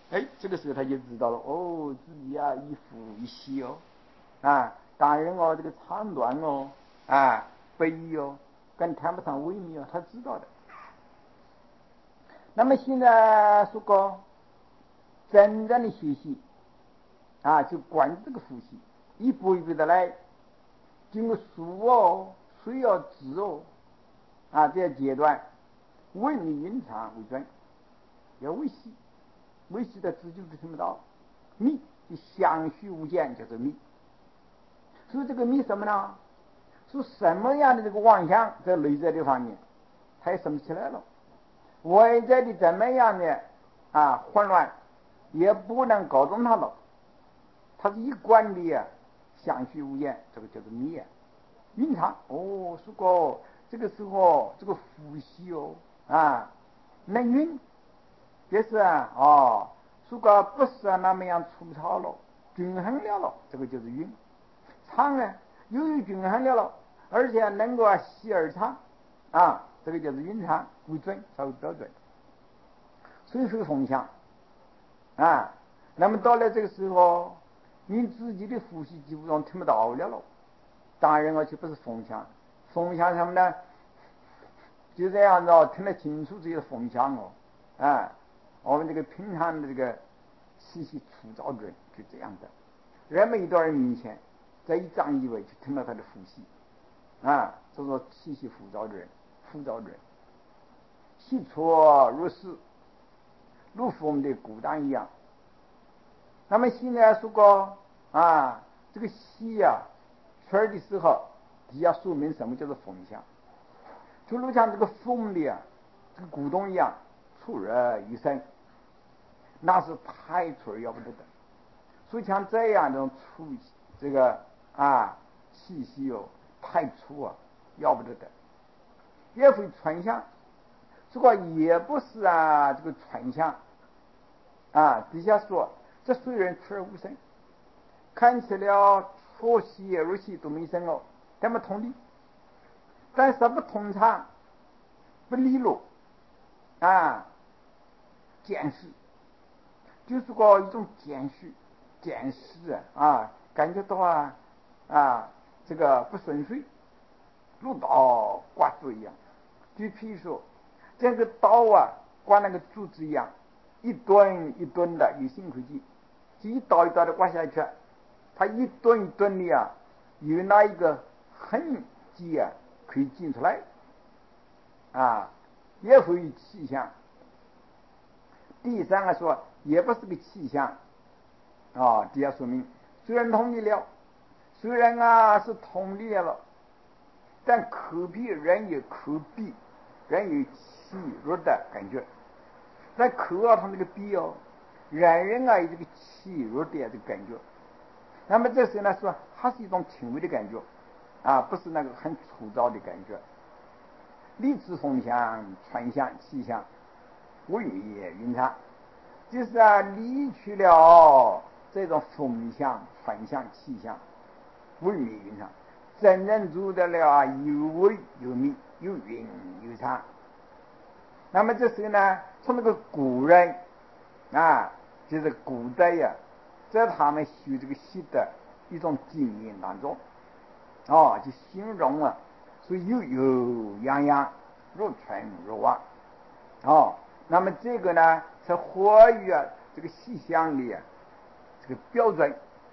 这个时候他就知道了，自己一呼一吸当然这个长短悲跟谈不上微妙，他知道的。那么现在说过真正的学习就管这个呼吸，一步一步的来，经过数水质这些阶段，微密蕴藏为准，要微细，微细的字就是听不到，密就相续无间，叫做密。所以这个密什么呢？是什么样的这个妄想在内在的方面，它也生起来了。外在的怎么样的混乱，也不能搞动它了。它是一贯的相续无间，这个叫做密蕴藏。说过这个时候这个呼吸能蕴，就是如果不是那么样粗糙了，均衡了，这个就是蕴。长呢，由于均衡了，而且能够细而长这个就是蕴藏为准，稍微标准。随随风向那么到了这个时候，你自己的呼吸基本上听不到了。当然就不是风向，风向什么呢？就这样子听得清楚这些风向我们这个平常的这个气息粗糙准，就这样的。人们一段明显，在一丈以外就听到他的呼吸就说气息浮躁准，气错如是，如风的鼓荡一样。那么现在说过这个气吹的时候，底下说明什么叫做风向，就如像这个风的这个鼓动一样，出而一声，那是太出而要不得的。所以像这样的出这个气息太粗要不得的，也会传向。这个也不是这个传向底下说这虽然出而无声，看起了出息入息都没声这么通理，但是不通畅，不利落见识，就是个一种见识感觉到这个不顺遂，如刀刮竹一样。就譬如说这个刀刮那个竹子一样，一吨一吨的有辛苦劲，就一刀一刀的刮下去，它一吨一吨的有那一个痕迹可以进出来也会有气象。第三个说也不是个气象这要说明虽然通理了，虽然是通理了，但口鼻仍有气弱的感觉。在口它那个鼻仍然有这个气弱的这个感觉。那么这时候呢说它是一种轻微的感觉不是那个很粗糙的感觉。离之风向传向气象，微密蕴藏，就是离去了这种风向传向气象，微密蕴藏，真正做得了有微有密，有蕴有藏。那么这时候呢，从那个古人就是古代在他们修这个习的一种经验当中就形容所以有洋洋，如春如望那么这个呢是活于这个气象里这个标准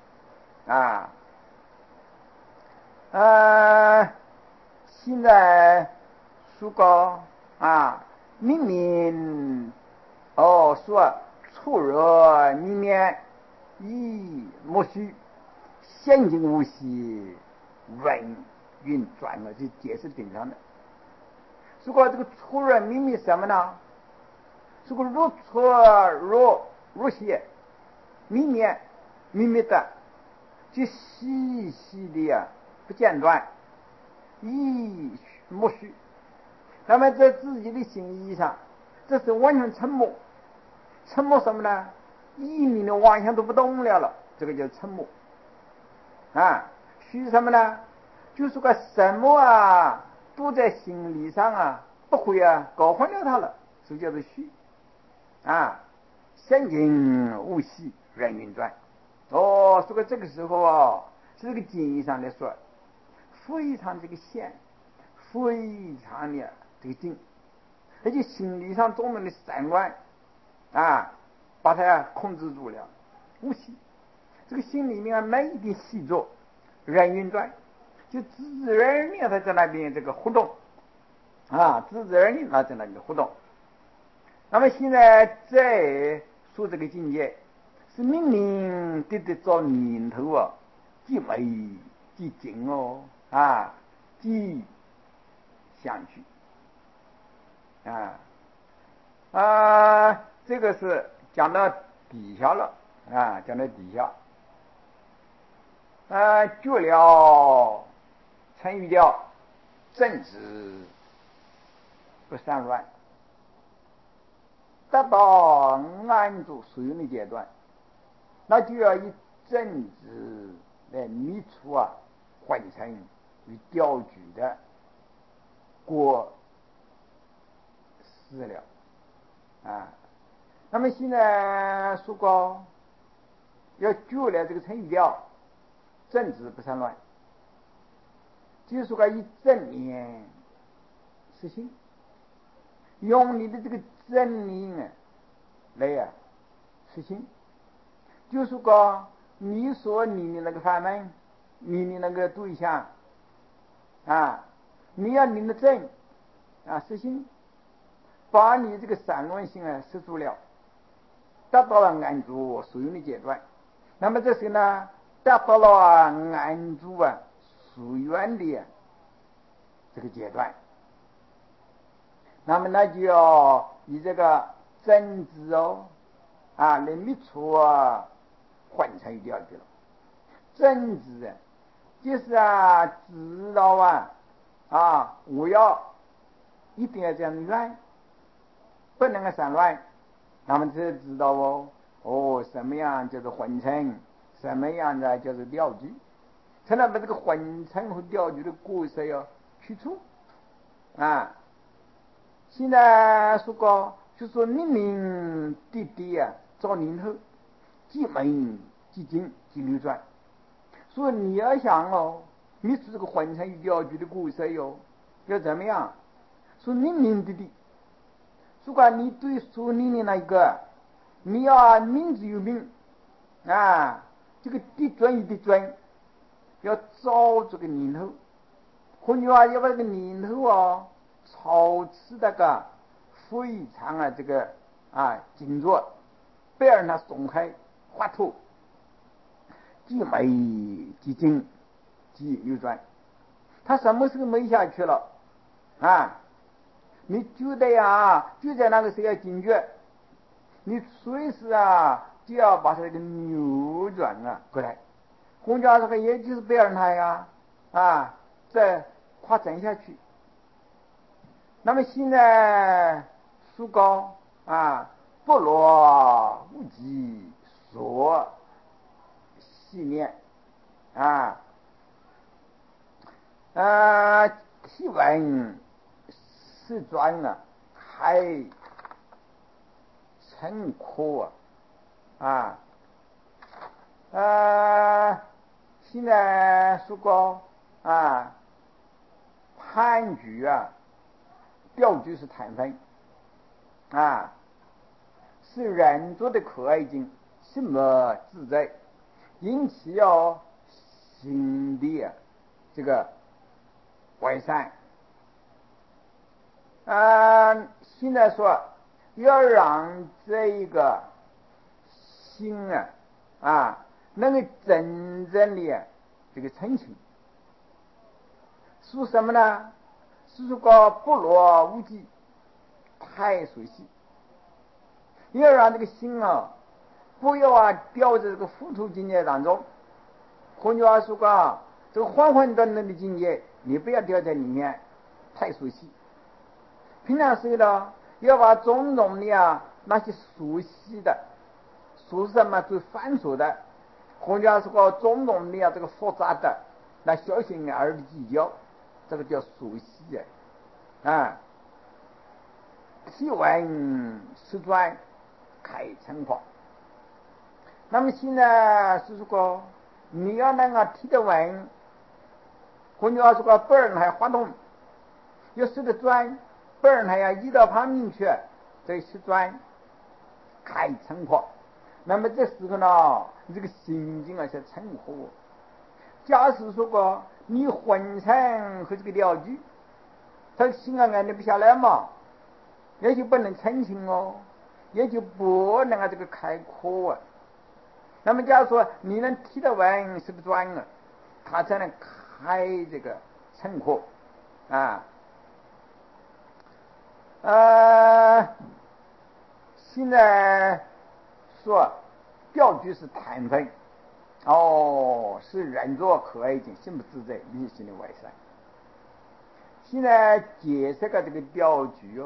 现在说过明明说粗热里面以莫须现今无息文运转就解释顶上的。如果这个粗热明明什么呢？如果如粗如细明明的就细细的不间断，以莫须。那么在自己的心意义上，这是完全沉默什么呢？一名的妄想都不动了，这个叫沉默虚什么呢？就是个什么都在心理上不会搞混了它了，所以叫做虚心静无息，人运转。哦，所以这个时候啊，是这个经义上来说，非常这个闲，非常的这个静，而且心理上中的散乱啊，把它控制住了，无息。这个心里面没一点细作，人运转，就自然的它在那边这个活动啊，自然的它在那边活动。那么现在再说这个境界，是明明的找念头啊，既美既静哦啊，既相续这个是讲到底下了啊，讲到底下绝了成语调，正直不散乱，达到安住属于的阶段，那就要以正直来灭除混成与钓局的过失了那么现在说过要绝了这个成语调，正直不散乱，就是说以正念实行，用你的这个真理来实行，就是说你所你的那个法门，你的那个对象你要你的正实行，把你这个散乱性摄住了，达到了安住所用的阶段。那么这时呢，达到了安住所愿的这个阶段，那么那就要以这个真知来灭除混成掉的了。真知就是知道我要一定要这样乱，不能散乱。那么这知道什么样叫做混成，什么样的叫做掉局，才能把这个混成和掉局的过失要去除现在说过就说明明地地照念头，既明既静既流转。所以你要想灭除这个混成与掉局的过失要怎么样？说明明地地，如果你对说你的那个，你要明知有明这个的准与的准，要找这个念头，换句话要把这个念头操持那个非常这个静坐，不要让它松开滑脱，既美既静既流转。它什么时候没下去了你觉得就在那个时候要警觉，你随时就要把它这个扭转过来。换句话说，也就是不要让它再发展下去。那么现在书高不落无极所系念体文是专还成科现在说过判局调局是谈分是人做的可爱境，什么自在，因此要心地这个完善现在说要让这一个心能够真正的这个澄清，说什么呢？是说个不落无极，太熟悉，要让这个心不要掉在这个糊涂境界当中。换句话说这个混混沌沌的境界，你不要掉在里面，太熟悉。平常时呢，要把种种的那些熟悉的，说什么最繁琐的，换句话说种种的这个复杂的，那小心而的计较，这个叫熟悉体文实转， 开成火。那么现在是说你要能够提得稳，或者要说不然还滑动，要使得转，不然还要移到旁边去，这是转开成火。那么这时候呢，你这个心境是成火。假使说过你浑身和这个了举，他心安定不下来嘛，也就不能澄清哦，也就不能这个开阔啊。那么假如说你能提得稳，是不是转啊？他才能开这个成阔啊。现在说调举是贪分，是人作可爱境，心不自在，理性的外散。现在解释个这个调举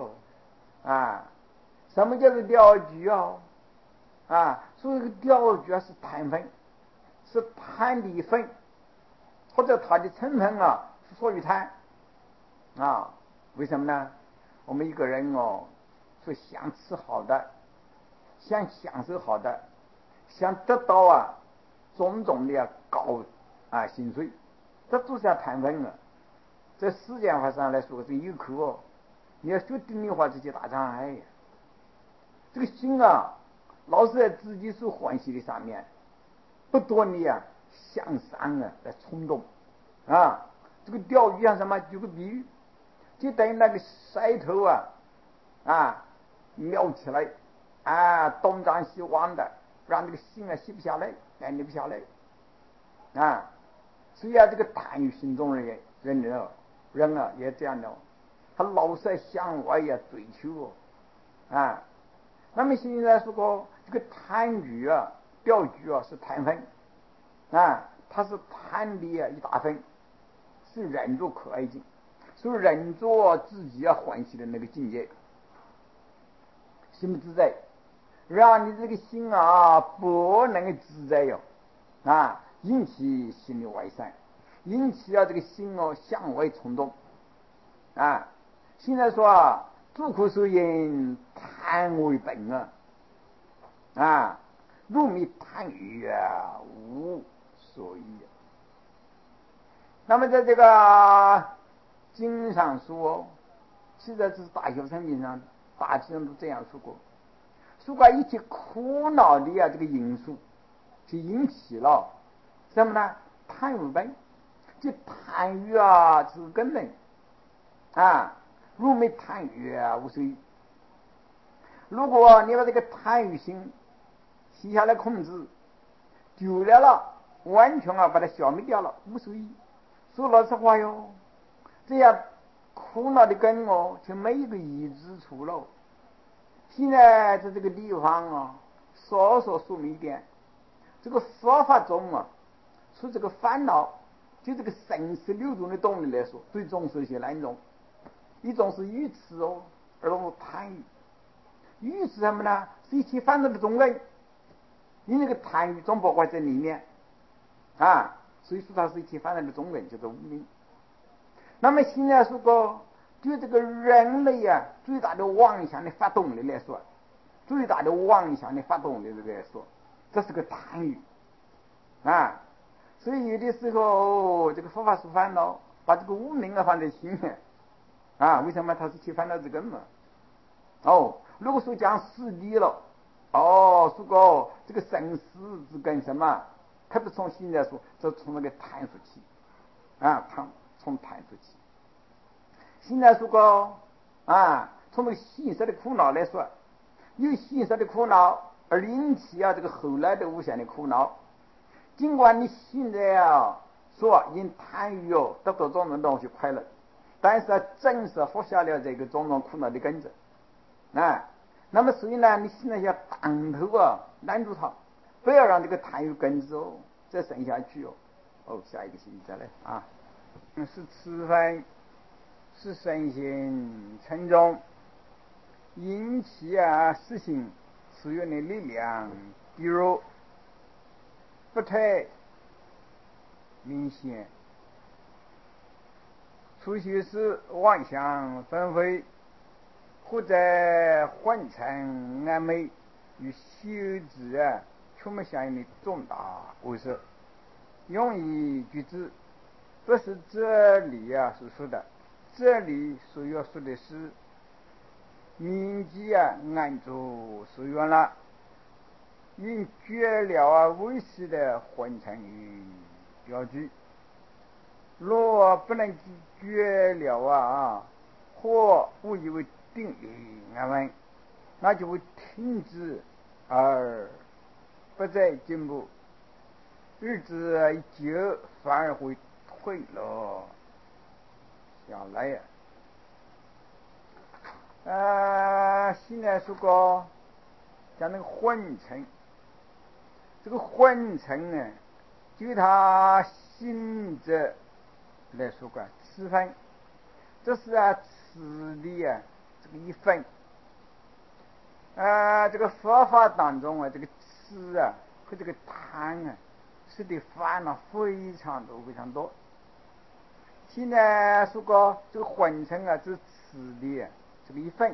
什么叫做调举所以这个调举是贪分，是贪的分，或者它的成分是属于贪为什么呢？我们一个人是想吃好的，想享受好的，想得到种种的高薪水，这都是要贪分在时间法上来说是有口你要说定的话，这些大障碍这个心老是在自己所欢喜的上面，不断的向上来冲动这个钓鱼像什么？举个比喻，就等于那个筛头瞄起来东张西望的，让这个心吸不下来，安定不下来所以这个贪欲心中人也这样的，他老是在向外追求那么现在说过这个贪欲钓鱼是贪分它是贪的一大分，是人作可爱境，所以人作自己欢喜的那个境界，心不自在，让你这个心不能自在引起心的外散，引起这个心向外冲动现在说诸苦所因，贪为本入迷贪欲无所依那么在这个经上说，现在是大学生经上大体上都这样说过，说过一切苦恼的这个因素，就引起了什么呢？贪为本，就贪欲这个根本入迷贪欲无所依。如果你把这个贪欲心吸下来控制，丢了完全把它消灭掉了，无所依。说老实话哟，这样苦恼的根就没一个依之处了。现在在这个地方稍稍说明一点，这个佛法中说这个烦恼，就这个生死流动的动力来说，最终是一些两种，一种是愚痴而是贪欲。愚是什么呢？是一切烦恼的种类，你那个贪欲总包括在里面所以说它是一切烦恼的种类，叫做无明。那么现在说过就这个人类最大的妄想的发动力来说，最大的妄想的发动力来说，这是个贪欲所以有的时候这个佛法说烦恼，把这个无明放在心里为什么它是起烦恼之根嘛如果说讲实地了说过这个生死之根什么，特别从现在说，这从那个贪说起从贪说起。现在说过从那个现实的苦恼来说，有现实的苦恼而引起这个后来的无限的苦恼。尽管你现在说因贪欲得到种种东西快乐，但是正是放下了这个种种苦恼的根子那么所以呢，你现在要当头拦住它，不要让这个贪欲根子再生下去下一个星期再来是吃饭是身心沉重，引起实行使用的力量比如不太明显，出去时妄想纷飞，或者昏沉暧昧， 与修辞啊全部相应的重大故事。用于举止不是这里啊所说的，这里所要说的是铭记啊按住所愿了，因绝了啊为师的混成与标记。若不能绝了或误以为定义安稳，那就会停止而不再进步，日子一久反而会退落下来现在说过讲那个混成，这个混成呢，就它性质来说过词分，这是词的这个一分这个佛法当中这个词和这个贪使得烦恼非常多非常多。现在说过这个混成这词的这个一分，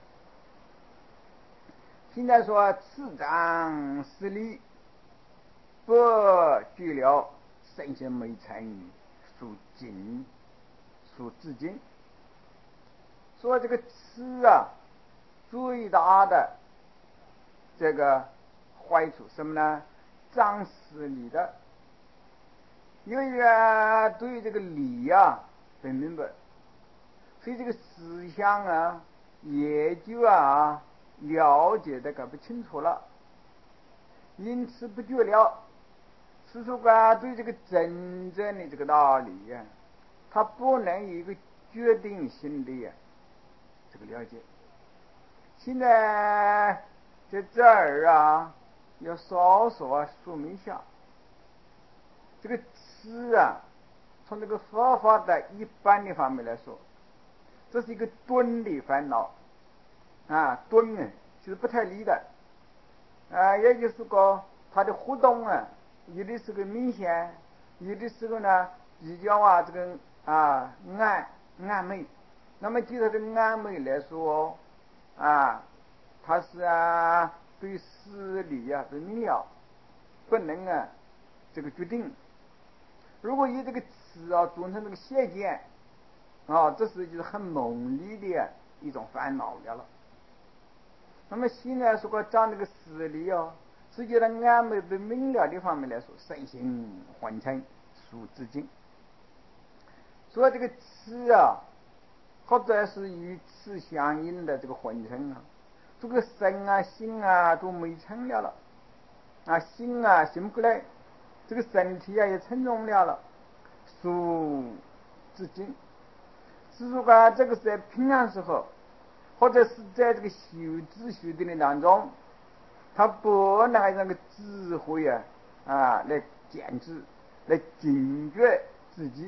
现在说次章十里不具了圣贤美成属经属至今，说这个词最大的这个坏处什么呢？脏死理的，因为对于这个理不明白，所以这个思想也就了解的搞不清楚了，因此不觉了。是说对这个真正的这个道理他不能有一个决定性的这个了解。现在在这儿要稍稍说明一下，这个词从这个佛法的一般的方面来说，这是一个钝的烦恼钝就是不太理的也就是说它的活动有的时候明显，有的时候呢比较这个暧昧。那么就它的暧昧来说它是对事理不明了，不能这个决定。如果以这个词做成这个邪见这是就是很猛烈的一种烦恼了。那么现在说讲这个事理实际上暧昧不明了的方面来说，身心混成属至今。所以这个词或者是与词相应的这个混成这个身心都没成了心醒不过来，这个身体也沉重了属至今。是说这个是在平常时候，或者是在这个修知修定的当中，他不能按那个智慧来检知来警觉自己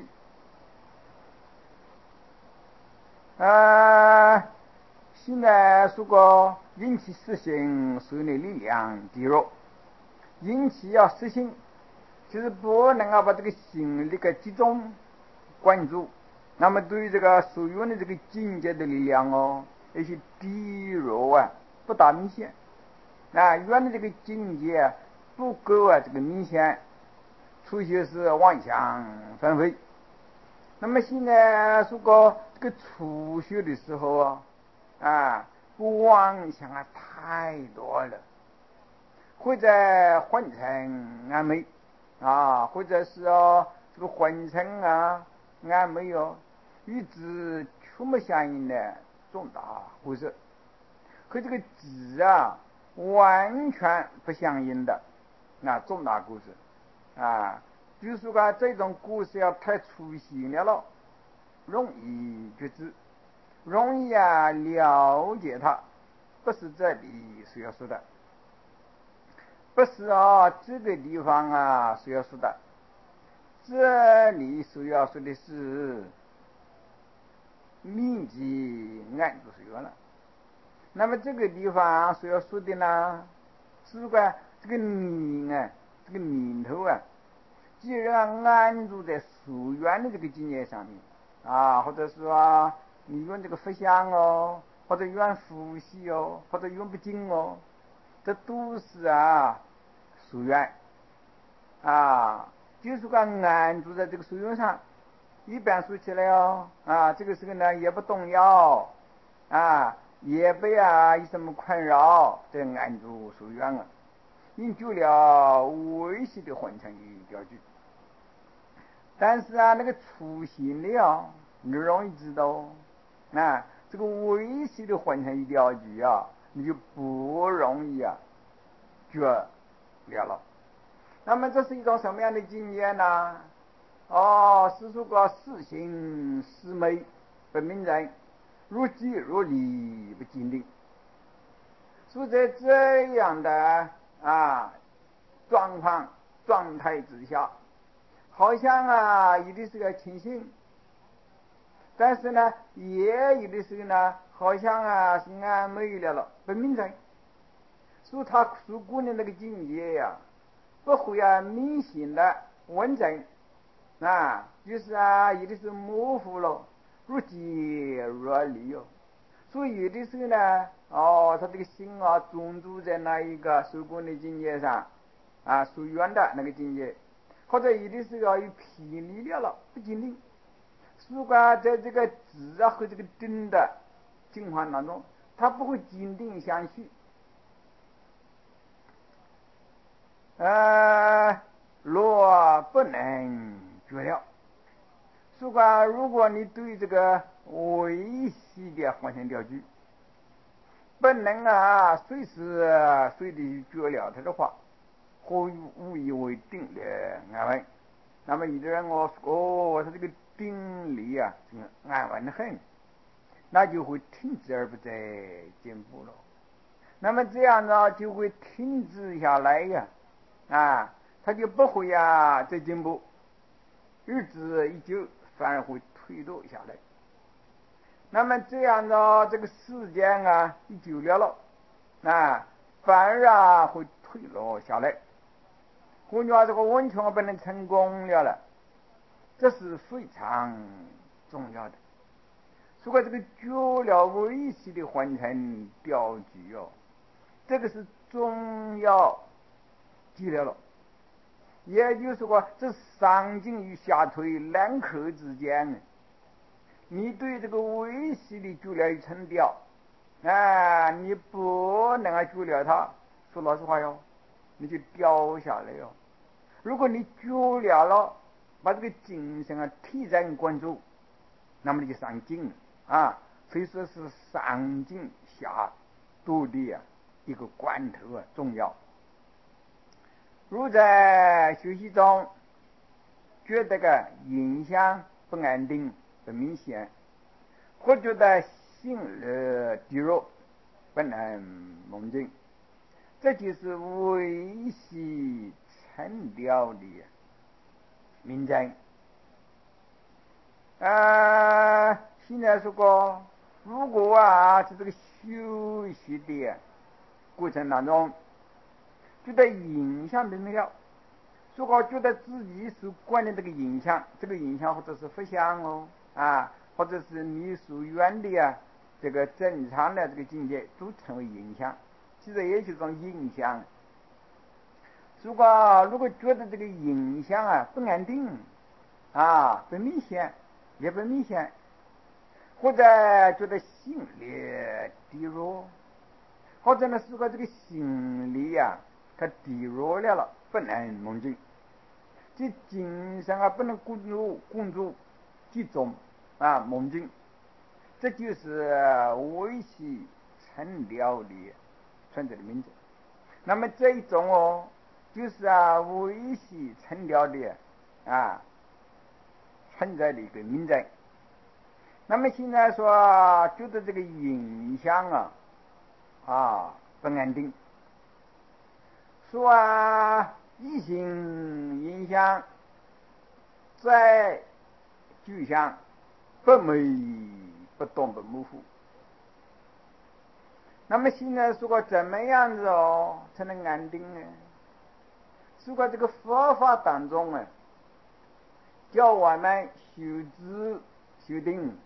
现在说过引起实行所有的力量低弱，引起实行就是不能把这个心力集中关注，那么对于这个所用的这个境界的力量有些低弱不大明显原来这个境界不够这个明显，出现是妄想纷飞。那么现在说过这个初学的时候不妄想太多了，或者混成暧昧或者是这个混成暧昧与之全部相应的重大故事，和这个字完全不相应的重大故事就是说这种故事要太粗细了，容易觉知，容易了解它，不是这里所要说的，不是这个地方所要说的，这里所要说的是铭记按住所愿了。那么这个地方所要说的呢，是说这个你这个念头既然安住在所愿的这个境界上面或者说你用这个佛像或者用呼吸或者用不精这都是夙愿就是说安住在这个夙愿上，一般说起来这个时候呢也不动摇也不有什么困扰，这安住夙愿因久了微细的混成一条句。但是那个粗心的你容易知道这个微细的混成一条句你就不容易觉了了。那么这是一种什么样的境界呢？是说个四行四昧不明人，如即如理不坚定。所以在这样的状态之下，好像有的时候清醒，但是呢也有的时候呢好像是安昧了不明人。所以他所过的那个境界不会明显的完整就是有的时候模糊了，如即如离所以有的时候呢他这个心专注在那一个受过的境界上夙愿的那个境界，或者有的时候又偏离了不坚定。如果在这个止和这个定的情况当中，他不会坚定相续若不能觉了。如果你对这个微细的混成调句不能随时随地觉了它的话，或无以为定的安稳。那么有的人他这个定力安稳得很，那就会停止而不再进步了。那么这样呢就会停止下来他就不会再进步，日子一久反而会退落下来。那么这样呢这个时间一久了反而会退落下来。或者这个完全不能成功了，这是非常重要的。如果这个觉了微细的混成调句这个是重要记了。也就是说这上进与下退两口之间你对这个微细的觉了一成调你不能觉了它，说老实话你就掉下来如果你觉了把这个精神提在关注，那么你就上进了所以说是上进下度的一个关头重要。如在学习中觉得个影响不安定不明显，或觉得性低落不能猛进，这就是微细成调的明证现在说过，如果在这个休息的过程当中觉得影响不了，如果觉得自己所观的这个影响或者是不想或者是你所愿的这个正常的这个境界都成为影响，其实也就是一种影响。如果觉得这个影响不安定不明显也不明显，或者觉得心力低弱，或者呢如果这个心力它低弱了不能猛进，这精神不能关注集中猛进，这就是微细成调的存在的名字。那么这一种就是微细成调的存在的一个名证。那么现在说觉得这个影响不安定，说异性影响在具象不美不动不模糊。那么现在说怎么样子才能安定呢？如果这个佛法当中叫我们修止修定，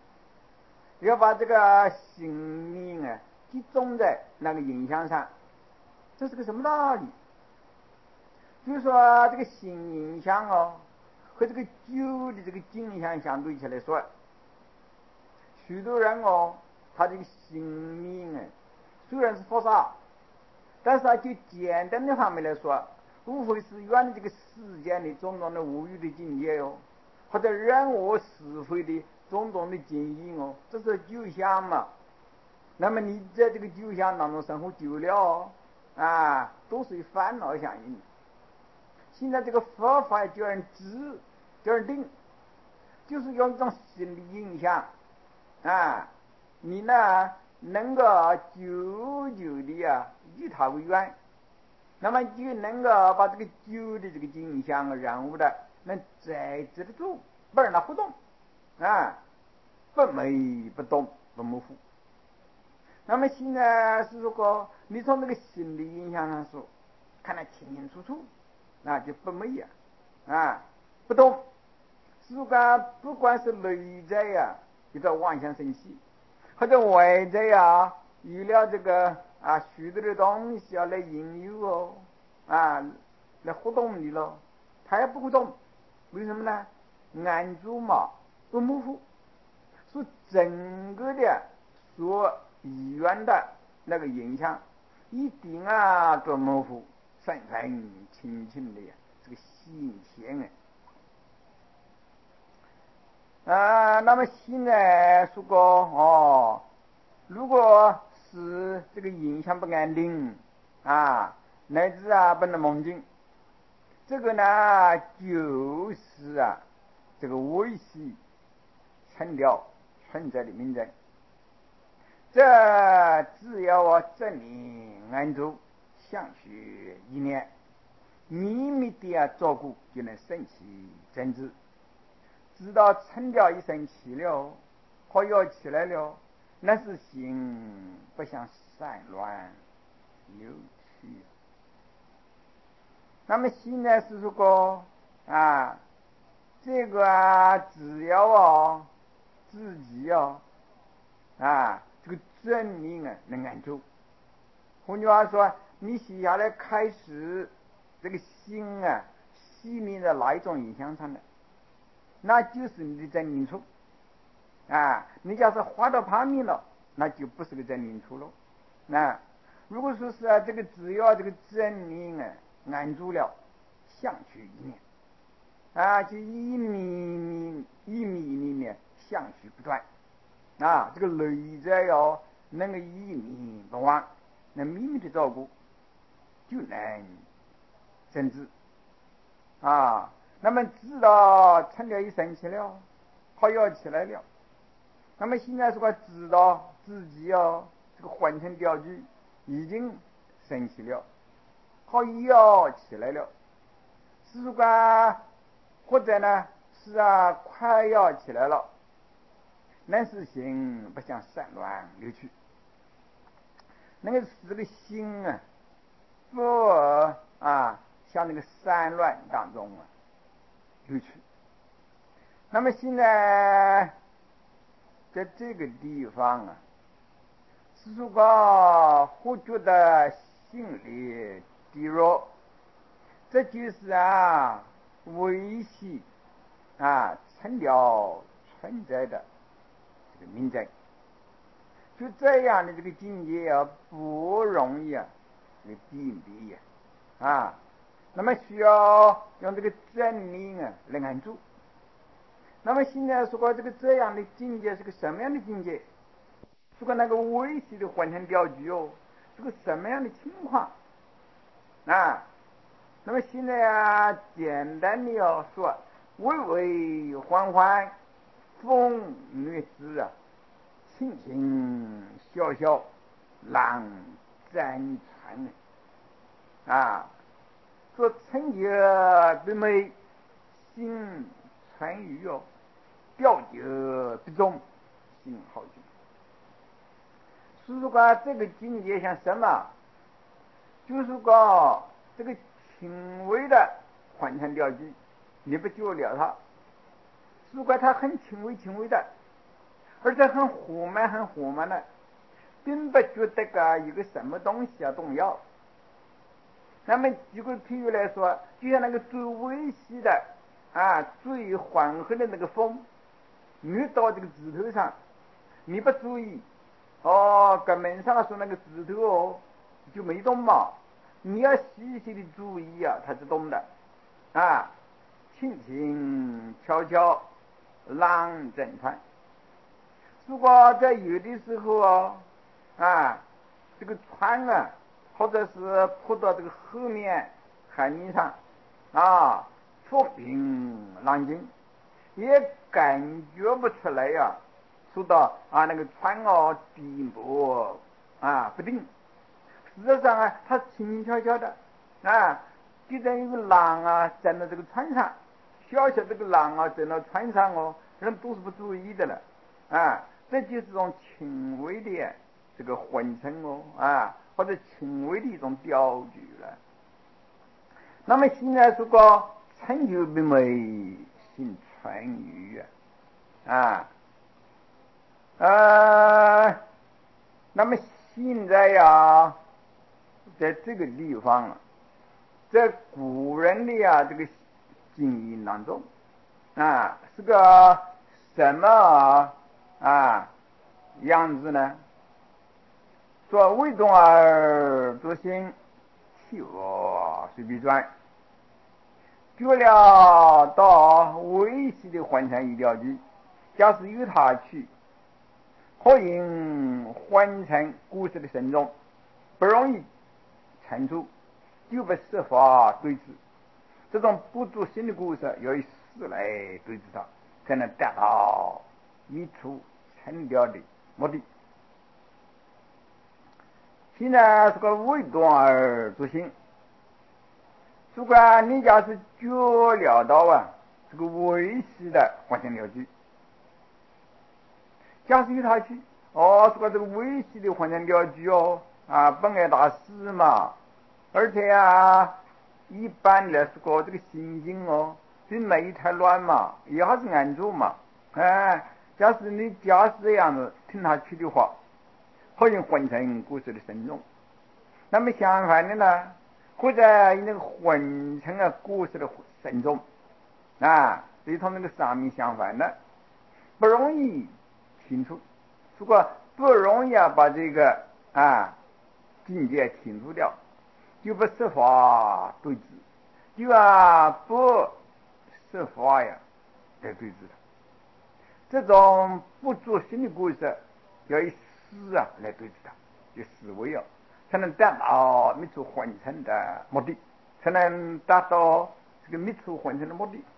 要把这个心力集中在那个影响上， 这是个什么道理？就是说这个心影响和这个酒的这个景象相对起来说，许多人他这个心灵虽然是佛法，但是就简单的方面来说，无非是原这个世间的种种的无欲的境界或者人我是非的种种的经营这是酒香嘛。那么你在这个酒香当中生活久了都是与烦恼相应。现在这个佛法叫人知，叫人定，就是用一种心理影响你呢能够久久的与它为缘，那么就能够把这个酒的这个景象人物的能在这得住，不让它不动不昧不动不模糊。那么现在是说你从这个心理影响上说看得清清楚楚，那就不昧不动。如果不管是内在一个妄想生起，或者外在有了这个许多的东西来引诱来活动你了，它也不会动。为什么呢？安住嘛，不模糊，所以整个的所意愿的那个影响一定不模糊，神神清清的这个心线那么现在说过如果是这个影响不安定乃至不能梦境，这个呢就是这个维系成了存在的明证。这只要正念安住，相续一念，秘密的照顾，就能升起真知。直到成了一生气了，或要起来了，那是心不想散乱有趣。那么现在是说这个只要自己这个真理能安住。换句话说，你写下来开始这个心细腻的哪一种影响上的，那就是你的真灵处你要是花到旁边了，那就不是个真灵处了如果说是这个只要这个真理安住了，相续一念就一米里面相续不断这个内在能够一米不忘，能秘密的照顾，就能真知那么知道成了一生气了，好要起来了。那么现在说知道自己这个混成调具已经生气了，好要起来了。是说或者呢是快要起来了，那是心不向散乱流去，那个是这个心不向那个散乱当中流去。那么现在在这个地方是说或觉得心理低弱，这就是维系成了存在的这个明证。就这样的这个境界不容易避免那么需要用这个真理来安住。那么现在说这个这样的境界是个什么样的境界？说那个维系的混成调具是个什么样的情况那么现在简单的说，微微缓缓，风略知轻轻笑笑，浪沾船说成就不美，心存于调就不中，心好静。是说这个境界像什么？就是说这个轻微的换成调具，你不觉了它，如果它很轻微的，而且很缓慢的，并不觉得有个什么东西动摇。 那么这个比喻来说，就像那个最微细的最缓和的那个风，遇到这个枝头上，你不注意，根本上说那个枝头就没动嘛。你要细细的注意它是动的轻轻悄悄，浪正船。如果在有的时候这个船或者是扑到这个河面海面上风平浪静，也感觉不出来说到那个船颠簸不定。事实上它轻轻悄悄的就等于浪站到这个船上，小小这个浪站到船上人都是不注意的了这就是一种轻微的这个混成或者轻微的一种钓具了。那么现在说个成就并没心川渝那么现在在这个地方在古人的这个经验当中是个什么样子呢？说为动而作心，气随必转。觉了到微细的换成一条句，假使由他去，可因换成故事的慎重，不容易陈出，就不设法对峙。这种不足心的故事，要以事来对峙它，才能达到密处成调的目的。现在这个为动而作心，如果你要是觉了到这个微细的换成了句，假使由他去说这个微细的换成了句本来大事嘛，而且一般来说这个心情并没太乱嘛，也还是安住嘛假使你这样子听他去的话，可以换成故事的慎重。那么相反的呢，或者那个混成故事的慎重对同那个上面相反的，不容易清楚。如果不容易把这个境界清楚掉，就不设法对峙，就不设法来对峙它。这种不足心的故事，要以思来对峙它，就思维才能达到密处混成的目的，才能达到这个密处混成的目的。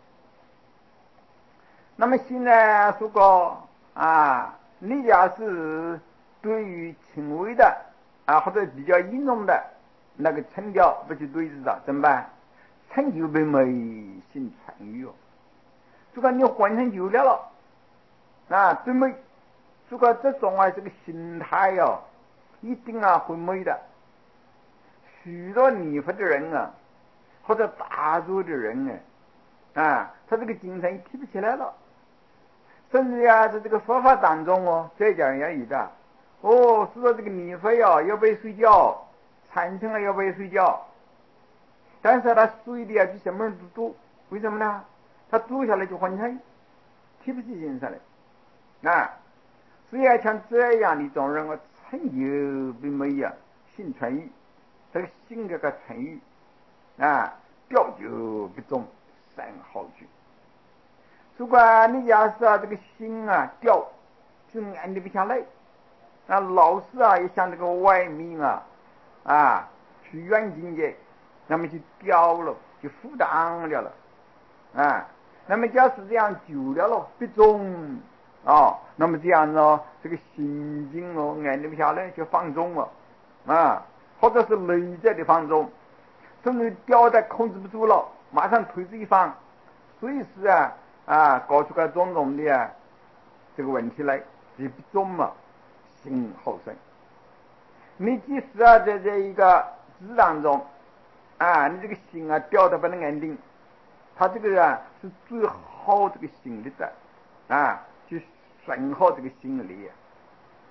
那么现在说过你要是对于轻微的或者比较严重的那个成调不去对峙的怎么办？成就并没心川渝如果你混成久了对没？如果这种这个心态一定会没的。许多念佛的人或者大多的人他这个精神提不起来了。甚至在这个佛法当中再讲也有的说这个念佛要不要睡觉，禅成了要不要睡觉，但是他睡的比什么人都多。为什么呢？他坐下来就昏沉，提不起精神来所以像这样的一种人成就并没有心川渝，这个性格的川渝调就不中，三好去。如果你要是这个心调就安定不下来，老是也向这个外面去远境界，那么就掉了，就负担了那么假使这样久了不中那么这样这个心境安定不下来，就放纵或者是内在的放纵，甚至掉的控制不住了，马上推这一放，随时搞出个种种的这个问题来，也不中心后生。你即使在这一个字当中你这个心掉的不能安定，他这个是最好这个心力的去损耗这个心理。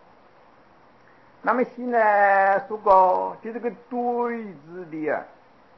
那么现在说过就这个对峙的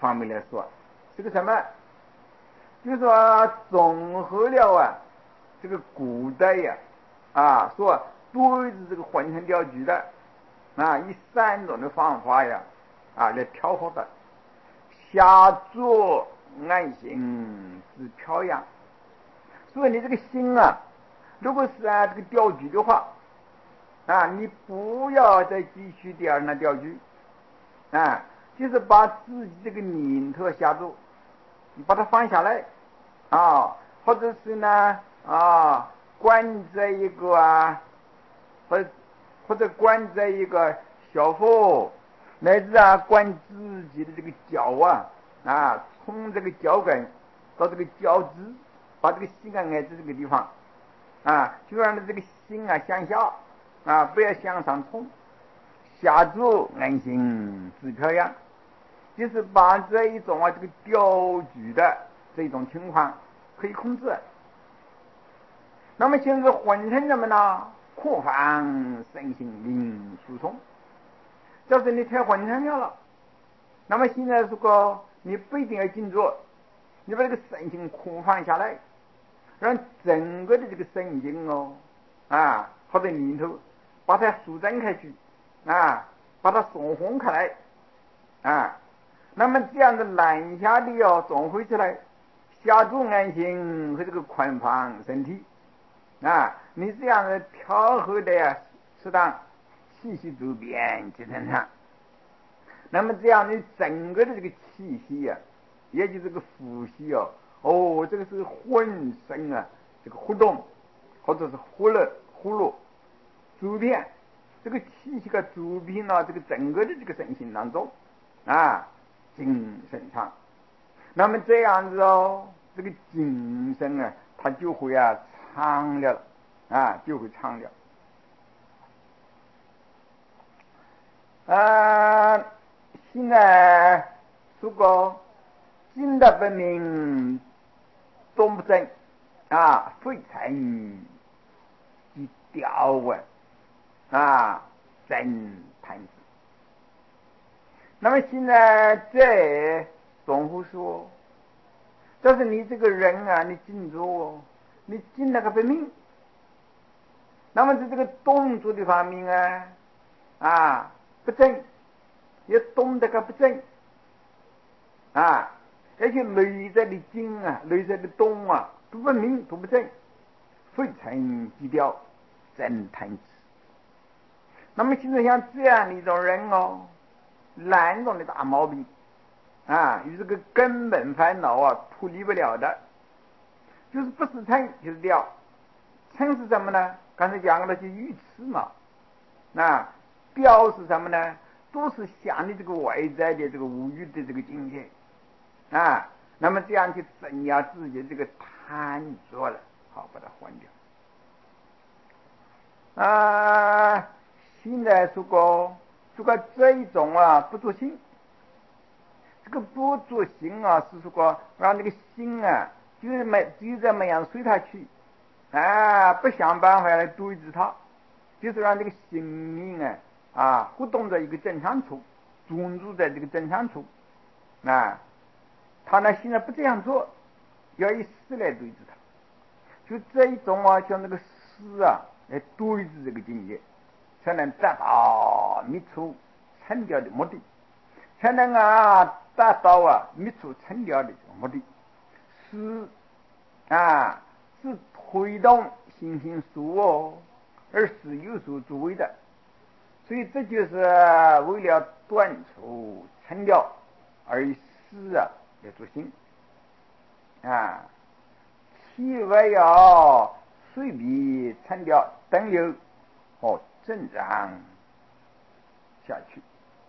方面来说，这个什么，就是说综合了这个古代说对着这个混成钓具的以3种的方法来调和的，下作安心之飘扬。所以你这个心如果是这个钓具的话你不要再继续钓那钓具就是把自己这个念头下注，你把它放下来或者是呢关在一个或者关在一个小火，乃至关自己的这个脚从这个脚跟到这个脚趾，把这个心安在这个地方就让这个心向下不要向上冲，下注安心自飘扬，就是把这一种这个钓具的这种情况可以控制。那么现在混成什么呢？扩放身心灵疏松。要是你太混成了，那么现在如果你不一定要静坐，你把这个身心扩放下来，让整个的这个神经或者念头把它舒展开去把它松放开来那么这样的南下的总会起来，下注安心和这个宽放身体你这样的调和的适当，气息周边基本上，那么这样你整个的这个气息也就是这个呼吸这个是浑身这个活动，或者是呼噜周边这个气息的周边这个整个的这个身心当中精神畅。那么这样子这个精神它就会畅了就会畅了现在如果经的本命动不正非常即调真谈子。那么现在这总会说，但是你这个人你静坐你静那个本命，那么在这个动作的方面不正，也动得个不正而且内在的静内在的动都不明都不正，非常低调真谈子。那么现在像这样的一种人两种的大毛病与这个根本烦恼脱离不了的，就是不是嗔就是掉。嗔是什么呢？刚才讲了就愚痴嘛掉是什么呢？都是想的这个外在的这个无欲的这个境界那么这样去镇压自己这个贪着了，好把它换掉现在如果这一种不作心，这个不作心是说让这个心就这么样随他去不想办法来对治他，就是让这个心灵活动在一个正常处，专注在这个正常处他呢现在不这样做，要以思来对治他，就这一种像那个思来对治这个境界，才能达到灭除成掉的目的，才能达到灭除成掉的目的。思是推动心性疏而是有所作为的，所以这就是为了断除成掉而以思来做心其外要随笔成掉等流正常下去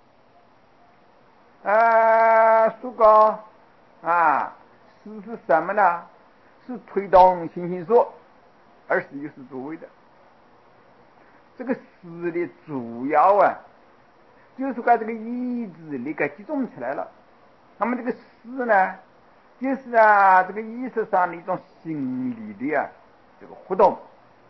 说过思是什么呢？是推动心性说而是有所作为的。这个思的主要就是把这个意志力给集中起来了。那么这个思呢，就是这个意识上的一种心理的这个活动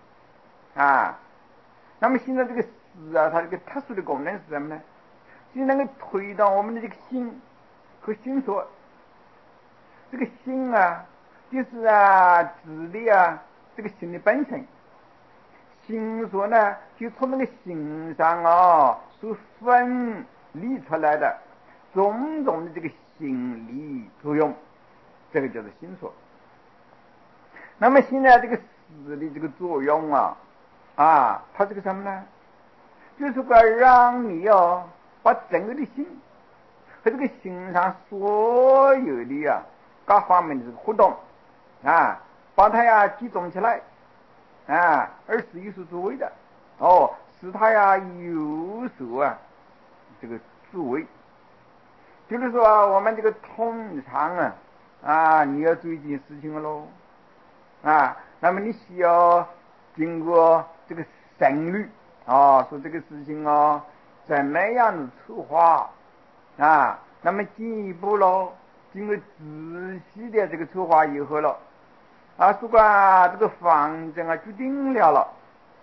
那么现在这个思它这个特殊的功能是什么呢？就能够推动我们的这个心和心所。这个心啊，就是指的这个心的本身。心所呢，就从那个心上所分离出来的种种的这个心理作用，这个叫做心所。那么现在这个思的这个作用它这个什么呢？就是个让你把整个的心和这个心上所有的各方面的这个活动把它集中起来而是有所作为的使它有所这个作为。就是说我们这个通常你要做一件事情了喽那么你需要经过这个审虑说这个事情怎么样的策划那么进一步喽，经过仔细的这个策划以后了如果这个方针决定了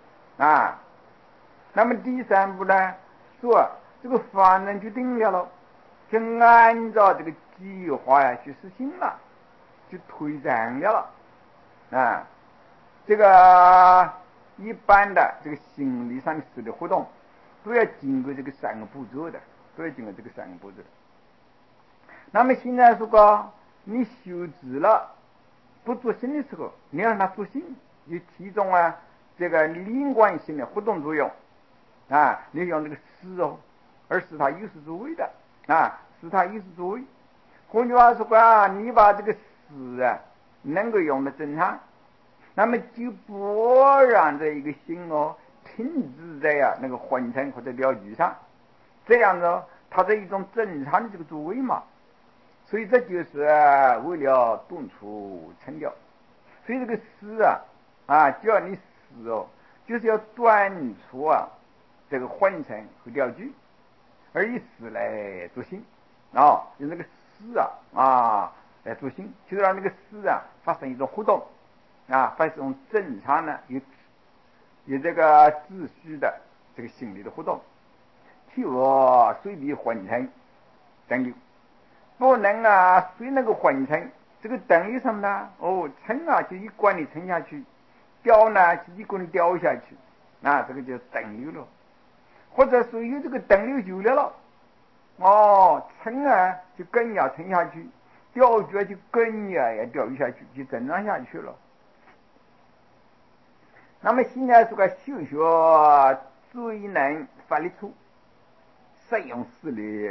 那么第三步呢，说这个方针决定了就按照这个计划去实行了，就推展了这个一般的这个心理上的事的活动都要经过这个三个步骤的，那么现在如果你修止了不做心的时候，你让它做心，有其中这个灵观性的活动作用你用这个思而使它有所作为的使它有所作为。换句话说你把这个思能够用得正常，那么就不让这一个心停止在那个昏沉或者了局上，这样呢它是一种正常的这个作为嘛。所以这就是为了顿除成掉。所以这个思只要你思就是要断除这个昏沉和了局，而以思来做心用这个思来做心，就是让这个思发生一种活动发生一种正常的有这个秩序的这个心理的活动，替我随地昏沉等流，不能随那个昏沉。这个等于什么呢？沉就一贯的沉下去，掉呢就一贯的掉下去这个叫等流了。或者属于这个等流久了沉就更要沉下去，掉脚就更要掉下去，就增长下去了。那么现在这个修学最能发力出实用事力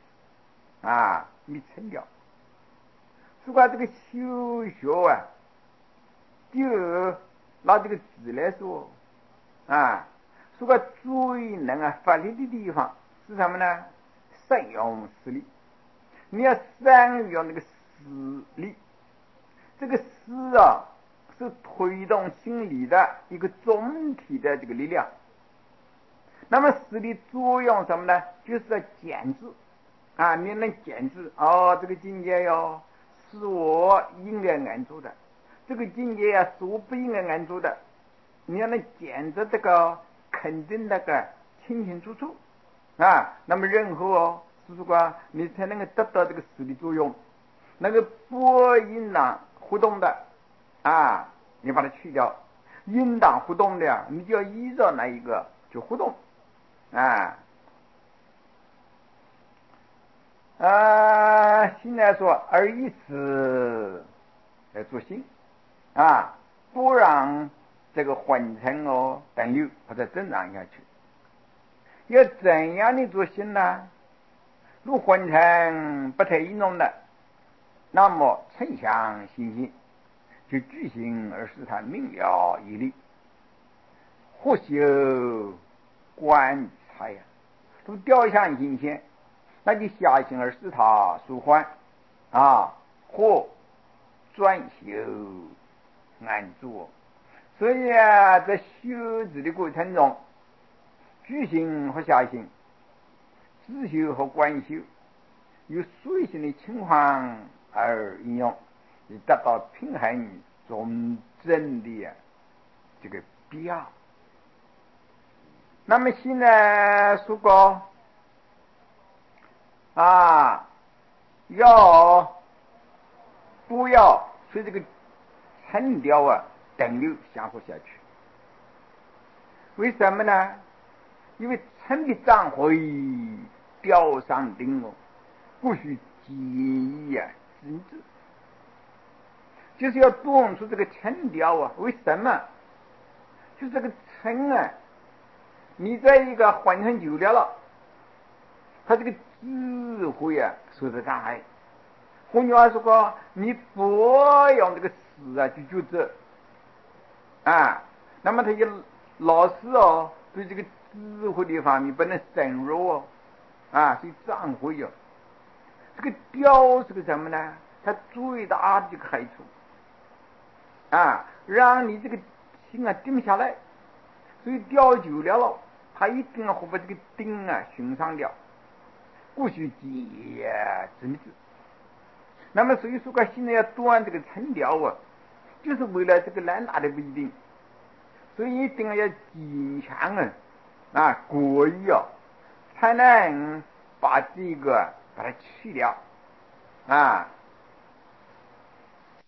没成掉。如果这个修学就拿这个字来说如果最能发力的地方是什么呢？善用实力。你要善用那个实力，这个实是推动心理的一个总体的这个力量。那么实力作用什么呢？就是要减制你能减制这个境界是我应该安住的，这个境界是我不应该安住的，你要能减制这个肯定那个清清楚楚那么任何如果你才能够得到这个实力作用。那个不应当活动的你把它去掉，应当活动的你就要依照那一个去活动现在说而以此来做心不让这个昏沉等流或者增长下去。要怎样的做心呢？如昏沉不太严重的，那么沉向心性，就具行而使它明了一力，或修观察都调向心性，那就下行而使它舒缓或转修安住。所以在修止的过程中，具行和下行，自修和观修，有随行的情况而应用，以达到平衡中正的这个必要。那么现在说过不要随这个尘雕啊等流相互下去。为什么呢？因为尘的涨回，雕上顶哦，不许介意啊，止止，就是要断除这个尘雕啊。为什么？就这个尘啊，你在一个混成久了，它这个智慧啊受到障碍。换句话说，你不用这个事啊去抉择啊，那么他就老师哦，对这个智慧的方面不能深入哦，啊，所以障会哦。这个雕是个什么呢？它最大的这个害处啊，让你这个心啊定下来。所以雕久了，它一定要会把这个钉啊熏上掉，不许解真治。那么所以说，现在要断这个尘雕啊，就是为了这个难拿的不一定，所以一定要坚强啊，过意哦，才能把这个把它去掉啊。